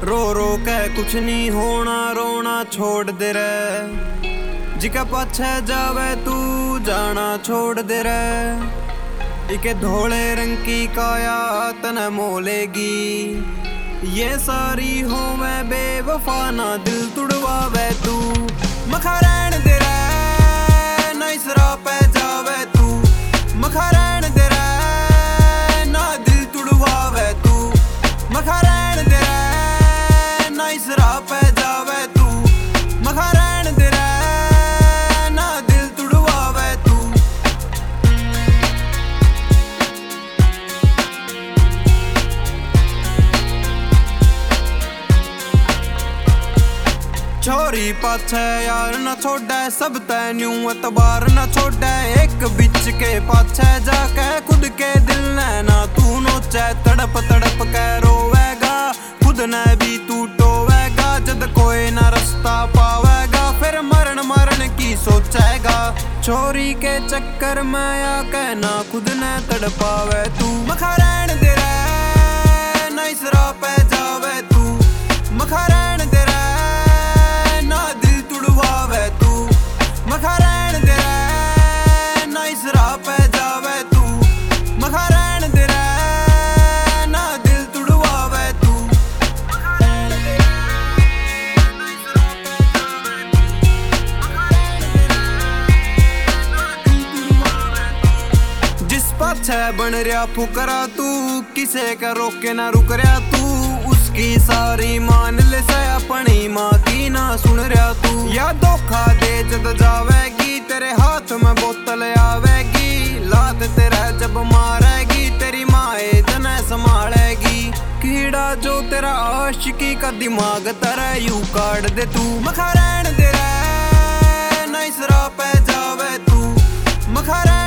रो रो के कुछ नहीं होना, रोना छोड़ दे रे। जिका पाछे जावे तू जाना छोड़ दे रे। इके धोले रंग की काया तने मोलेगी। ये सारी हो मैं बेवफा ना दिल तुड़वावे तू। मखा रहन दे रे ना इसरा पे जावे तू। मखा रहन दे रे ना दिल तुड़वावे तू। मखा रहन दे रे ना इसरा पे जावे तू। मखा रहन दे रे ना दिल तुड़वावे तू। छोरी पाछे यार न छोड़े, सब तैन्यू एतबार न छोड़े। एक बिच के पाछे जाके खुद के दिल ने ना तू नोचे। तड़प तड़प के रोवेगा खुद ने भी तू टोवेगा। जद कोई ना रास्ता पावेगा फिर मरण मरण की सोचेगा। छोरी के चक्कर में आके ना खुद ने तड़पावे तू। मखा रहन दे रे ना इसरा पे जावे तू। मखा रहन दे रे ना दिल तुड़वावे तू। मखा रहन दे रे ना इसरा पे जावे तू। मखा रहन दे रे ना दिल तुड़वावे तू। मखा रहन दे रे ना इसरा पे जावे तू। मखा रहन दे रे ना दिल तुड़वावे तू। जिस पाछे बन रहा फुकरा तू, किसे का रोके ना रुक रहा तू। उसकी सारी मान ले से अपनी माँ की ना सुन रहा तू। या धोखा दे जद जावेगी तेरे हाथ में बोतल आवेगी। लात तेरा जब मारेगी तेरी माए तने संभालेगी। कीड़ा जो तेरा आशिकी का दिमाग तेरा यू काट दे तू। मखा रहन दे रे ना इसरा पे जावे तू। मखा